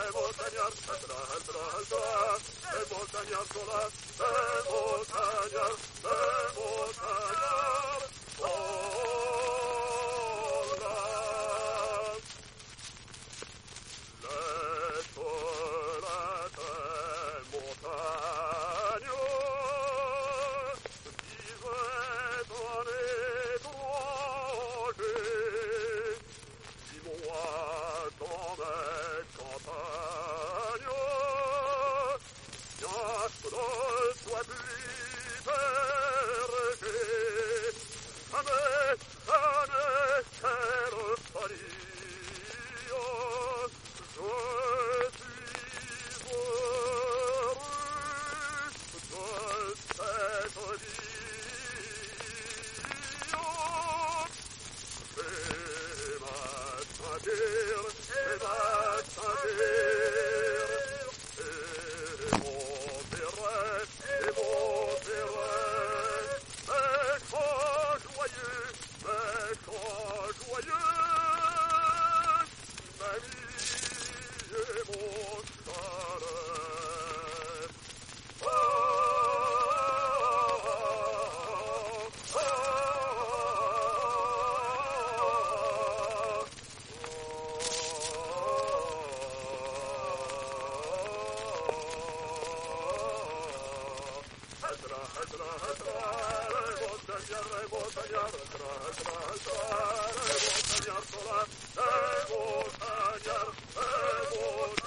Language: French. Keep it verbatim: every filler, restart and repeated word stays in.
montagnard, haldra, haldra, haldra, les montagnards sont là, les montagnards, les montagnards sont là. Les soleils des montagnes disaient un étranger, dis-moi dans mes campagnes, bien que ne soit plus berger, jamais, jamais, quelle folie. Je suis heureux de cette vie. Et ma ceinture, et ma ceinture, et mon perret, et mon perret, mes chants joyeux, mes chants joyeux, ma vie et mon chalet. Oh, oh, oh, Haldra, haldra, haldra, les montagnards, les montagnards, haldra, haldra, haldra, les montagnards sont là, les montagnards, les montagnards.